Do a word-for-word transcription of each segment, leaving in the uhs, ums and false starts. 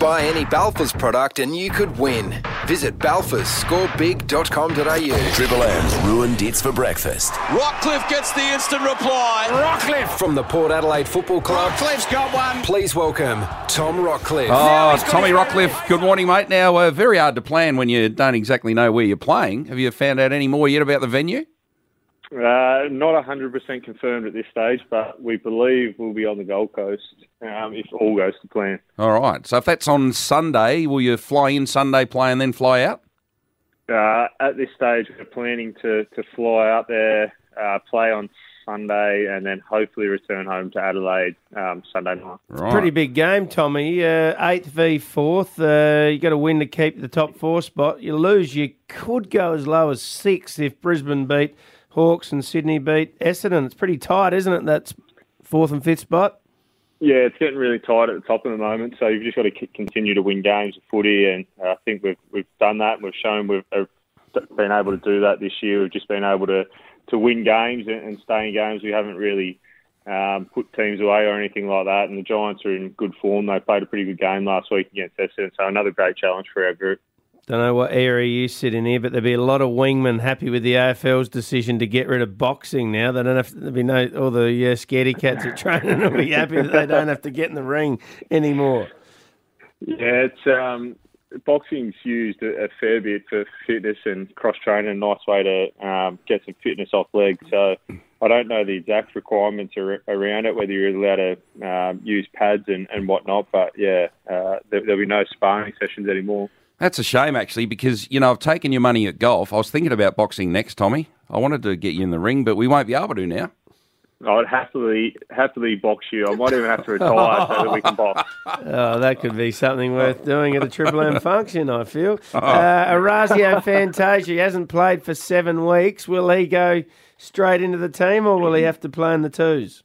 buy any Balfours product and you could win. Visit balfours score big dot com dot a u. Triple M's ruined its for breakfast. Rockcliffe gets the instant reply. Rockcliffe from the Port Adelaide Football Club. Rockcliffe's got one. Please welcome Tom Rockcliffe. Oh, Tommy Rockcliffe, good morning, mate. Now, uh, very hard to plan when you don't exactly know where you're playing. Have you found out any more yet about the venue? Uh, not one hundred percent confirmed at this stage, but we believe we'll be on the Gold Coast um, if all goes to plan. All right. So if that's on Sunday, will you fly in Sunday, play, and then fly out? Uh, at this stage, we're planning to, to fly out there, uh, play on Sunday, and then hopefully return home to Adelaide um, Sunday night. Right. Pretty big game, Tommy. Uh, eighth v fourth. Uh, you got to win to keep the top four spot. You lose, you could go as low as sixth if Brisbane beat Hawks and Sydney beat Essendon. It's pretty tight, isn't it? That's fourth and fifth spot. Yeah, it's getting really tight at the top at the moment. So you've just got to c- continue to win games of footy, and uh, I think we've we've done that. We've shown we've uh, been able to do that this year. We've just been able to, to win games and, and stay in games. We haven't really um, put teams away or anything like that. And the Giants are in good form. They played a pretty good game last week against Essendon. So another great challenge for our group. Don't know what area you sit in here, but there'll be a lot of wingmen happy with the A F L's decision to get rid of boxing now. They don't have to, there'll be no, all the uh, scaredy cats at training will be happy that they don't have to get in the ring anymore. Yeah, it's um, boxing's used a, a fair bit for fitness and cross-training, a nice way to um, get some fitness off legs. So I don't know the exact requirements ar- around it, whether you're allowed to um, use pads and, and whatnot, but yeah, uh, there, there'll be no sparring sessions anymore. That's a shame, actually, because, you know, I've taken your money at golf. I was thinking about boxing next, Tommy. I wanted to get you in the ring, but we won't be able to now. I'd happily happily box you. I might even have to retire so that we can box. Oh, that could be something worth doing at a Triple M function, I feel. Uh, Orazio Fantasia, he hasn't played for seven weeks. Will he go straight into the team, or will he have to play in the twos?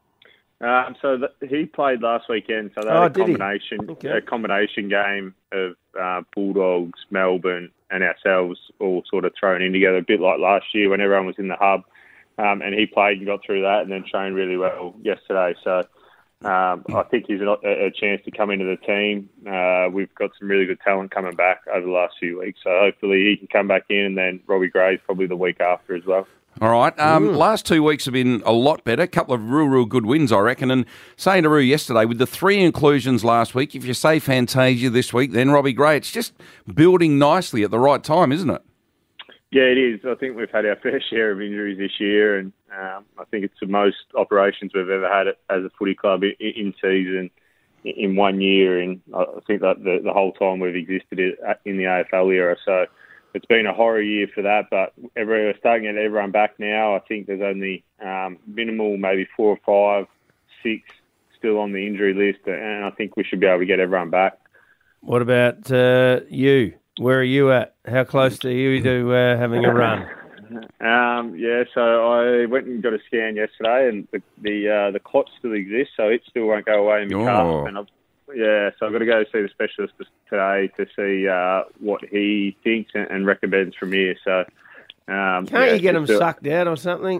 Um, so th- he played last weekend, so that Oh, was a did he? combination, Okay. a combination game of uh, Bulldogs, Melbourne, and ourselves all sort of thrown in together, a bit like last year when everyone was in the hub. Um, and he played and got through that, and then trained really well yesterday. So um, I think he's a, a chance to come into the team. Uh, we've got some really good talent coming back over the last few weeks, so hopefully he can come back in, and then Robbie Gray's probably the week after as well. All right. Um, last two weeks have been a lot better. A couple of real, real good wins, I reckon. And saying to Roo yesterday, with the three inclusions last week, if you say Fantasia this week, then Robbie Gray, it's just building nicely at the right time, isn't it? Yeah, it is. I think we've had our fair share of injuries this year, and um, I think it's the most operations we've ever had as a footy club in, in season in one year. And I think that the, the whole time we've existed in the A F L era. So it's been a horror year for that, but we're starting to get everyone back now. I think there's only um, minimal, maybe four or five, six still on the injury list, and I think we should be able to get everyone back. What about uh, you? Where are you at? How close are you to uh, having a run? Um, yeah, so I went and got a scan yesterday, and the the, uh, the clot still exists, so it still won't go away in my Oh. calf. And I've, yeah, so I've got to go see the specialist today to see uh, what he thinks and, and recommends from here. So um, Can't yeah, you get them still- sucked out or something?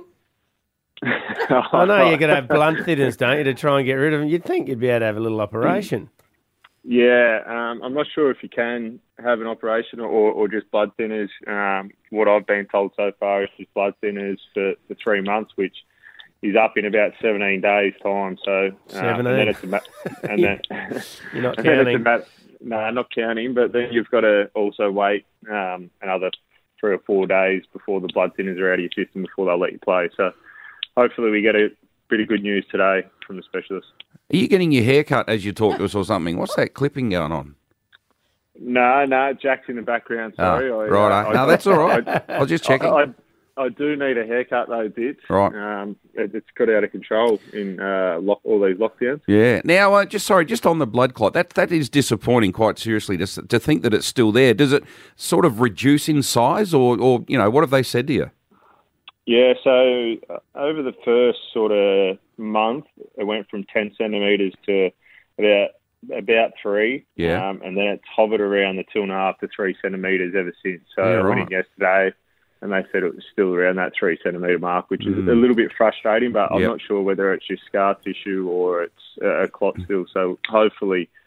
I know you're going to have blunt thinners, don't you, to try and get rid of them. You'd think you'd be able to have a little operation. Yeah, um, I'm not sure if you can have an operation or, or just blood thinners. Um, what I've been told so far is just blood thinners for, for three months, which is up in about seventeen days' time. So, um, seventeen? and then it's a ma- and then You're not and then it's a counting. ma- no, not counting. But then you've got to also wait um, another three or four days before the blood thinners are out of your system before they'll let you play. So, hopefully, we get a bit of good news today from the specialist. Are you getting your hair cut as you talk to us or something? What's that clipping going on? No, no, Jack's in the background. Sorry, Oh, I, right. uh, No, I- that's all right. I- I was just checking. I, I, I do need a haircut though, Ditch. Right. Um, it, it's got out of control in uh, lock, all these lockdowns. Yeah. Now, uh, just sorry, just on the blood clot, that that is disappointing. Quite seriously, to to think that it's still there. Does it sort of reduce in size, or or you know, what have they said to you? Yeah. So uh, over the first sort of month, it went from ten centimetres to about about three. Yeah. Um, and then it's hovered around the two and a half to three centimetres ever since. So Yeah, I went right. in yesterday, and they said it was still around that three centimetre mark, which is a little bit frustrating, but I'm Yep. not sure whether it's just scar tissue or it's uh, a clot still. So hopefully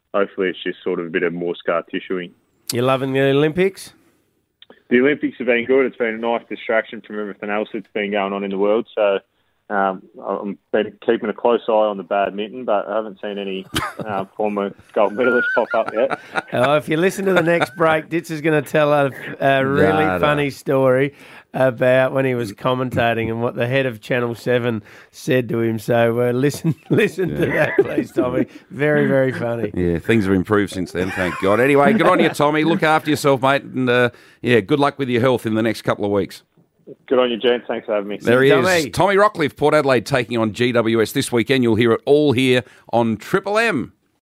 hopefully it's just sort of a bit of more scar tissuing. You loving the Olympics? The Olympics have been good. It's been a nice distraction from everything else that's been going on in the world. So um, I'm been keeping a close eye on the badminton, but I haven't seen any uh, former gold medalists pop up yet. Oh, if you listen to the next break, Ditz is going to tell a, a really Nah, funny nah. story about when he was commentating and what the head of Channel seven said to him. So uh, listen listen to that, please, Tommy. Very, very funny. Yeah, things have improved since then, thank God. Anyway, good on you, Tommy. Look after yourself, mate. And, uh, yeah, good luck with your health in the next couple of weeks. Good on you, gents. Thanks for having me. There he Tommy. is. Tommy Rockcliffe, Port Adelaide taking on G W S this weekend. You'll hear it all here on Triple M.